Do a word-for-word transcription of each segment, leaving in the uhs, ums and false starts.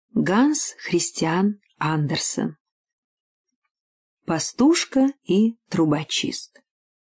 Ганс Христиан Андерсен. Пастушка и трубочист.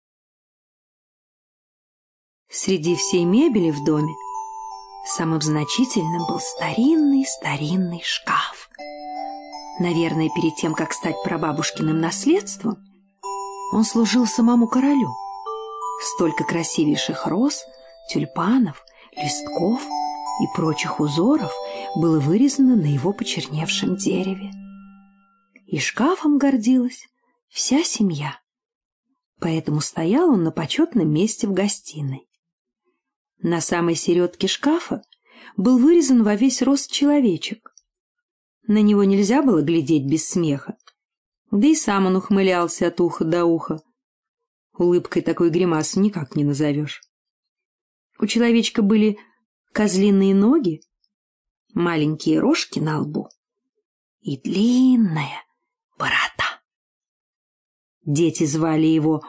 Среди всей мебели в доме самым значительным был старинный-старинный шкаф. Наверное, перед тем, как стать прабабушкиным наследством, он служил самому королю. Столько красивейших роз, тюльпанов, листков и прочих узоров было вырезано на его почерневшем дереве. И шкафом гордилась вся семья. Поэтому стоял он на почетном месте в гостиной. На самой середке шкафа был вырезан во весь рост человечек. На него нельзя было глядеть без смеха, да и сам он ухмылялся от уха до уха. Улыбкой такой гримасу никак не назовешь. У человечка были козлиные ноги, маленькие рожки на лбу и длинная борода. Дети звали его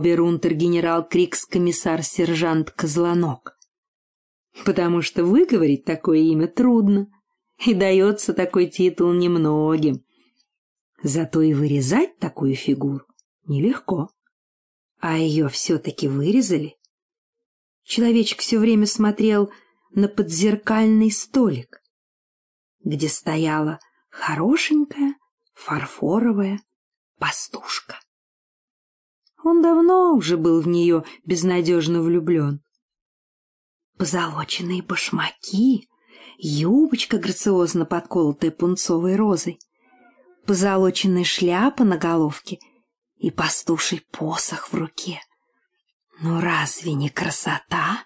обер-унтер-генерал-крикс-комиссар-сержант Козлоног, потому что выговорить такое имя трудно, и дается такой титул немногим. Зато и вырезать такую фигуру нелегко. А ее все-таки вырезали. Человечек все время смотрел на подзеркальный столик, где стояла хорошенькая фарфоровая пастушка. Он давно уже был в нее безнадежно влюблен. Позолоченные башмаки, юбочка, грациозно подколотая пунцовой розой, позолоченная шляпа на головке и пастуший посох в руке. Ну разве не красота?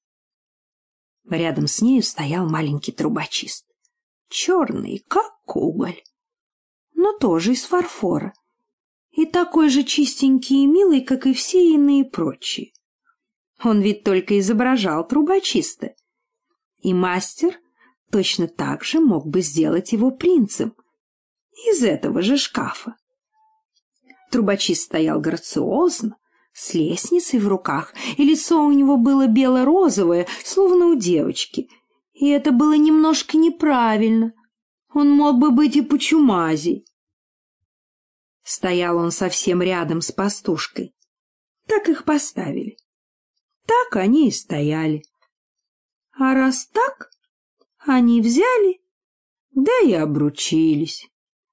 Рядом с нею стоял маленький трубочист, черный, как уголь, но тоже из фарфора, и такой же чистенький и милый, как и все иные прочие. Он ведь только изображал трубочиста, и мастер точно так же мог бы сделать его принцем из этого же шкафа. Трубочист стоял грациозно, с лестницей в руках, и лицо у него было бело-розовое, словно у девочки, и это было немножко неправильно. Он мог бы быть и почумазей. Стоял он совсем рядом с пастушкой. Так их поставили. Так они и стояли. А раз так, они взяли, да и обручились.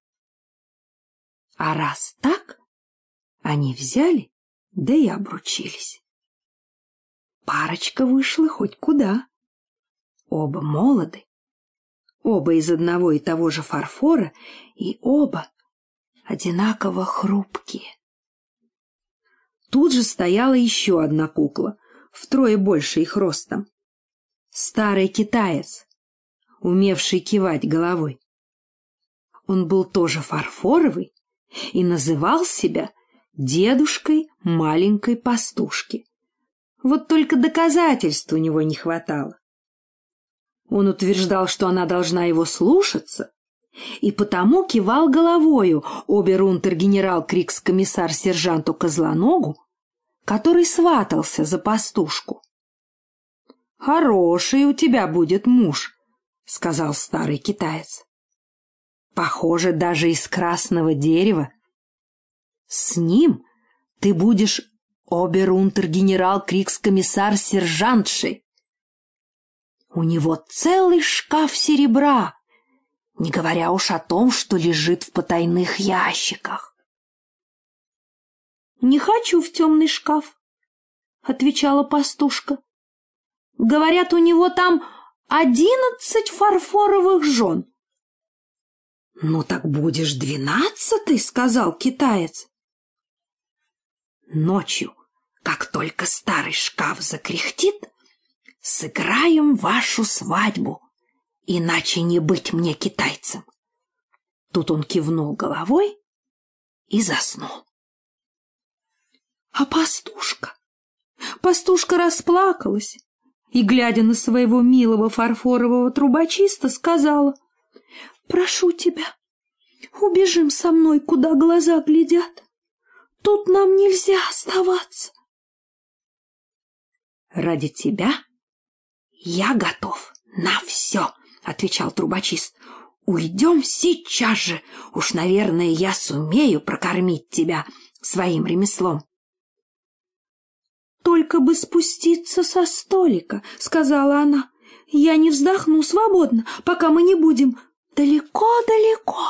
А раз так, они взяли, да и обручились. Парочка вышла хоть куда. Оба молоды, оба из одного и того же фарфора, и оба одинаково хрупкие. Тут же стояла еще одна кукла, втрое больше их ростом. Старый китаец, умевший кивать головой. Он был тоже фарфоровый и называл себя дедушкой маленькой пастушки. Вот только доказательств у него не хватало. Он утверждал, что она должна его слушаться, и потому кивал головою обер-унтер-генерал-крикс-комиссар-сержанту Козлоногу, который сватался за пастушку. — Хороший у тебя будет муж, — сказал старый китаец. — Похоже, даже из красного дерева. С ним ты будешь обер-унтер-генерал-крикс-комиссар-сержантшей. У него целый шкаф серебра, не говоря уж о том, что лежит в потайных ящиках. — Не хочу в темный шкаф, — отвечала пастушка. — Говорят, у него там одиннадцать фарфоровых жен. — Ну так будешь двенадцатый, — сказал китаец. Ночью, как только старый шкаф закряхтит, сыграем вашу свадьбу, иначе не быть мне китайцем. Тут он кивнул головой и заснул. А пастушка? Пастушка расплакалась и, глядя на своего милого фарфорового трубочиста, сказала: «Прошу тебя, убежим со мной, куда глаза глядят. Тут нам нельзя оставаться». «Ради тебя я готов на все», — отвечал трубочист. уйдем сейчас же. Уж, наверное, я сумею прокормить тебя своим ремеслом. «Только бы спуститься со столика», — сказала она. «Я не вздохну свободно, пока мы не будем далеко-далеко».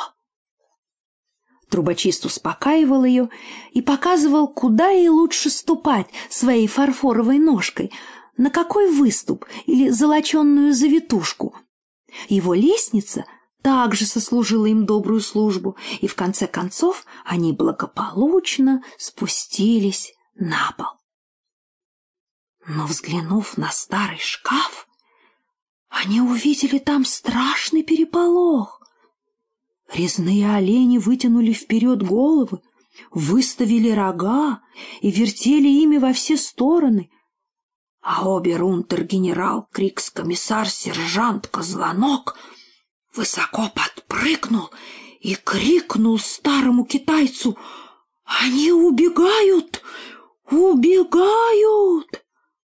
Трубочист успокаивал ее и показывал, куда ей лучше ступать своей фарфоровой ножкой, на какой выступ или золоченую завитушку. Его лестница также сослужила им добрую службу, и в конце концов они благополучно спустились на пол. Но, взглянув на старый шкаф, они увидели там страшный переполох. Резные олени вытянули вперед головы, выставили рога и вертели ими во все стороны, а обер-унтер-генерал, крикс-комиссар, сержант Козлонок высоко подпрыгнул и крикнул старому китайцу: «Они убегают! Убегают!»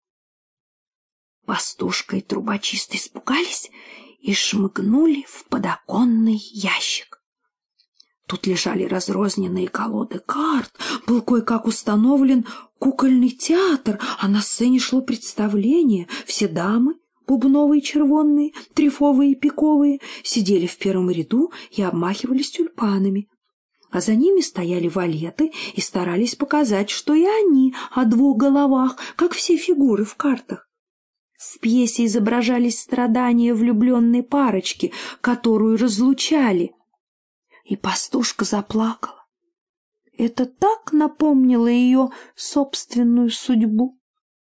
Пастушка и трубочист испугались и шмыгнули в подоконный ящик. Тут лежали разрозненные колоды карт, был кое-как установлен кукольный театр, а на сцене шло представление. Все дамы, бубновые, червонные, трефовые и пиковые, сидели в первом ряду и обмахивались тюльпанами, а за ними стояли валеты и старались показать, что и они о двух головах, как все фигуры в картах. В пьесе изображались страдания влюбленной парочки, которую разлучали. И пастушка заплакала. Это так напомнило ее собственную судьбу.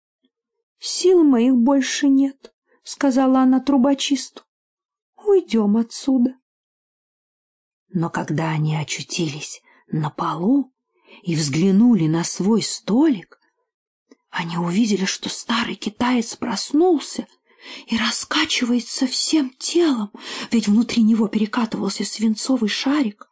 «Сил моих больше нет», — сказала она трубочисту. «Уйдем отсюда». Но когда они очутились на полу и взглянули на свой столик, они увидели, что старый китаец проснулся и раскачивается всем телом, ведь внутри него перекатывался свинцовый шарик.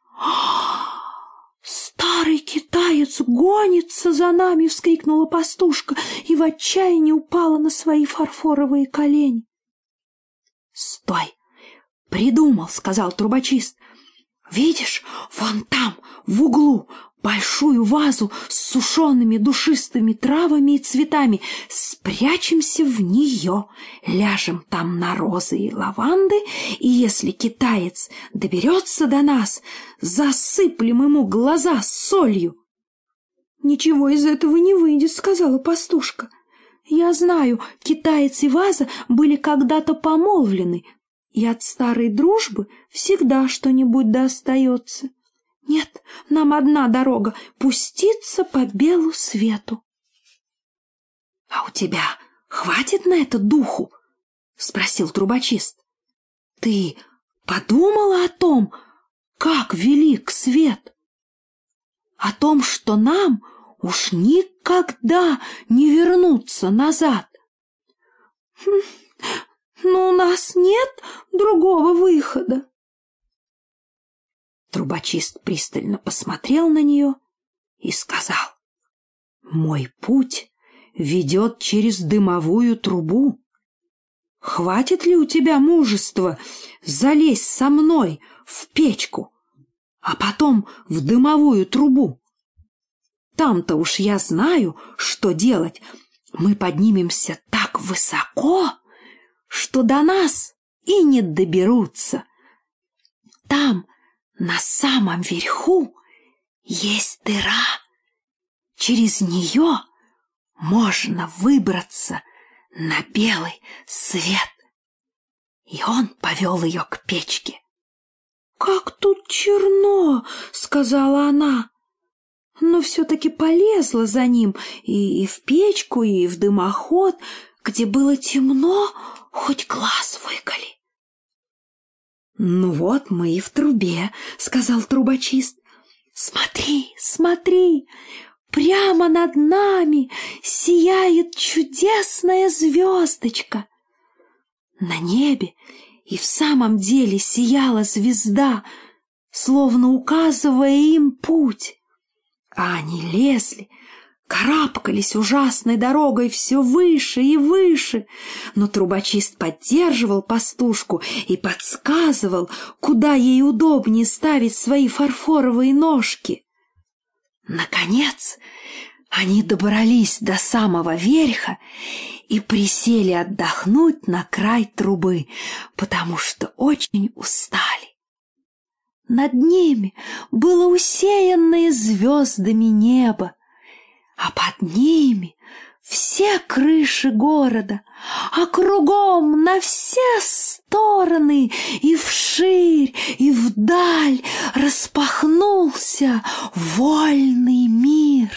«Старый китаец гонится за нами!» — вскрикнула пастушка и в отчаянии упала на свои фарфоровые колени. «Стой! Придумал!» — сказал трубочист. «Видишь, вон там, в углу, большую вазу с сушеными душистыми травами и цветами. Спрячемся в нее, ляжем там на розы и лаванды, и если китаец доберется до нас, засыплем ему глаза солью». «Ничего из этого не выйдет», — сказала пастушка. «Я знаю, китаец и ваза были когда-то помолвлены, и от старой дружбы всегда что-нибудь да остается. Нет, нам одна дорога — пуститься по белу свету». «А у тебя хватит на это духу?» — спросил трубочист. «Ты подумала о том, как велик свет? О том, что нам уж никогда не вернуться назад?» «Хм, но у нас нет другого выхода». Трубочист пристально посмотрел на нее и сказал: «Мой путь ведет через дымовую трубу. Хватит ли у тебя мужества залезть со мной в печку, а потом в дымовую трубу? Там-то уж я знаю, что делать. Мы поднимемся так высоко, что до нас и не доберутся. Там, на самом верху, есть дыра. Через нее можно выбраться на белый свет». И он повел ее к печке. «Как тут черно!» — сказала она, но все-таки полезла за ним и, и в печку, и в дымоход, где было темно, хоть глаз выколи. «Ну вот мы и в трубе», — сказал трубочист. «Смотри, смотри, прямо над нами сияет чудесная звездочка». На небе и в самом деле сияла звезда, словно указывая им путь. А они лезли карабкались ужасной дорогой все выше и выше, но трубочист поддерживал пастушку и подсказывал, куда ей удобнее ставить свои фарфоровые ножки. Наконец они добрались до самого верха и присели отдохнуть на край трубы, потому что очень устали. Над ними было усеянное звездами небо, а под ними все крыши города, а кругом на все стороны и вширь, и вдаль распахнулся вольный мир.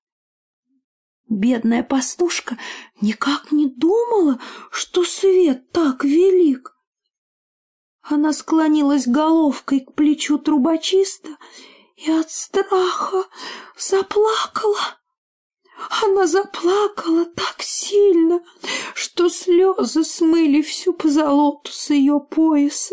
Бедная пастушка никак не думала, что свет так велик. Она склонилась головкой к плечу трубочиста и от страха заплакала. Она заплакала так сильно, что слезы смыли всю позолоту с ее пояса.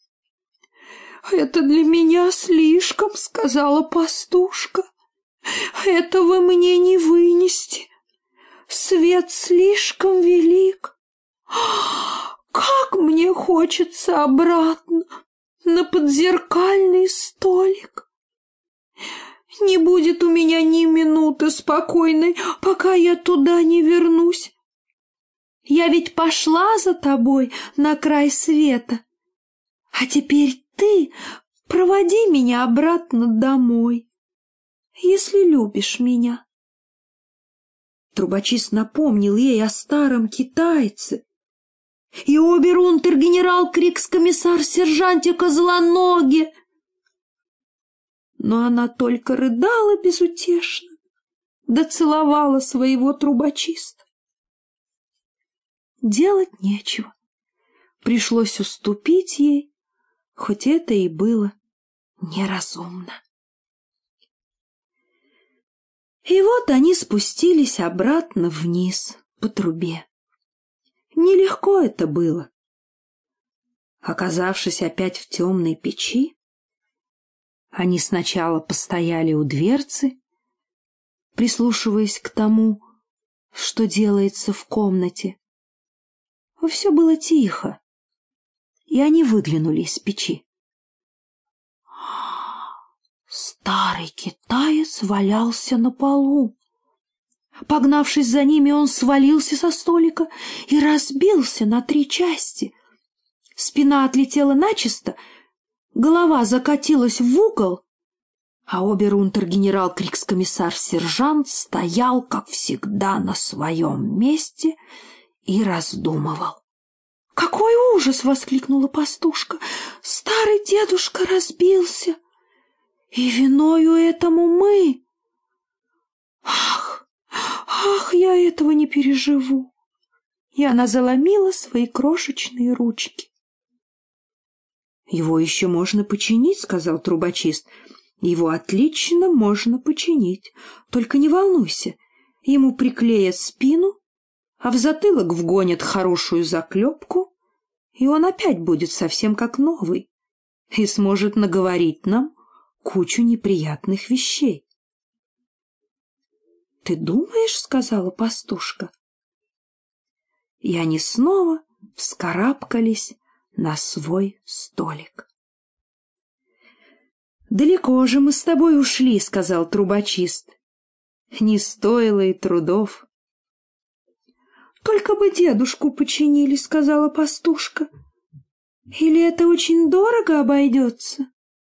«Это для меня слишком», — сказала пастушка. «Этого мне не вынести. Свет слишком велик. Как мне хочется обратно на подзеркальный столик. Не будет у меня ни минуты спокойной, пока я туда не вернусь. Я ведь пошла за тобой на край света, а теперь ты проводи меня обратно домой, если любишь меня». Трубочист напомнил ей о старом китайце и обер-унтер-генерал крикс-комиссар-сержанте Козлоноге. Но она только рыдала безутешно, да целовала своего трубочиста. Делать нечего. Пришлось уступить ей, хоть это и было неразумно. И вот они спустились обратно вниз по трубе. Нелегко это было. Оказавшись опять в темной печи, они сначала постояли у дверцы, прислушиваясь к тому, что делается в комнате. Все было тихо, и они выглянули из печи. Старый китаец валялся на полу. Погнавшись за ними, он свалился со столика и разбился на три части. Спина отлетела начисто, голова закатилась в угол, а обер-унтер-генерал крикс-комиссар-сержант стоял, как всегда, на своем месте и раздумывал. «Какой ужас!» — воскликнула пастушка. «Старый дедушка разбился, и виною этому мы! Ах, ах, я этого не переживу!» И она заломила свои крошечные ручки. «Его еще можно починить», — сказал трубочист. «Его отлично можно починить. Только не волнуйся, ему приклеят спину, а в затылок вгонят хорошую заклепку, и он опять будет совсем как новый и сможет наговорить нам кучу неприятных вещей». «Ты думаешь?» — сказала пастушка. И они снова вскарабкались на свой столик. «Далеко же мы с тобой ушли», — сказал трубочист. «Не стоило и трудов». «Только бы дедушку починили», — сказала пастушка. «Или это очень дорого обойдется?»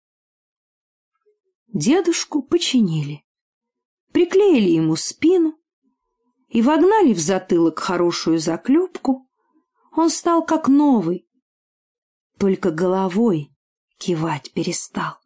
Дедушку починили, приклеили ему спину и вогнали в затылок хорошую заклепку. Он стал как новый, только головой кивать перестал.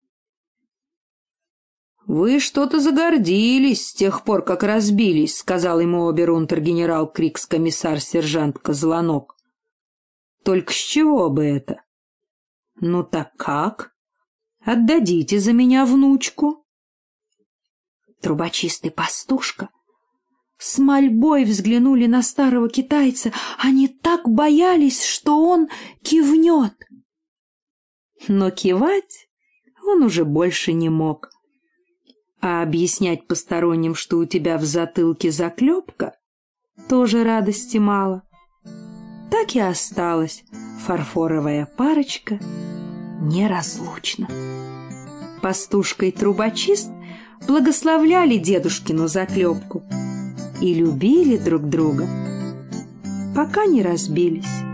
«Вы что-то загордились с тех пор, как разбились», — сказал ему обер-унтер-генерал крикс-комиссар-сержант Козлоног. «Только с чего бы это? Ну так как? Отдадите за меня внучку». Трубочист и пастушка с мольбой взглянули на старого китайца. Они так боялись, что он кивнет. Но кивать он уже больше не мог. А объяснять посторонним, что у тебя в затылке заклепка, тоже радости мало. Так и осталась фарфоровая парочка неразлучна. Пастушка и трубочист благословляли дедушкину заклепку и любили друг друга, пока не разбились.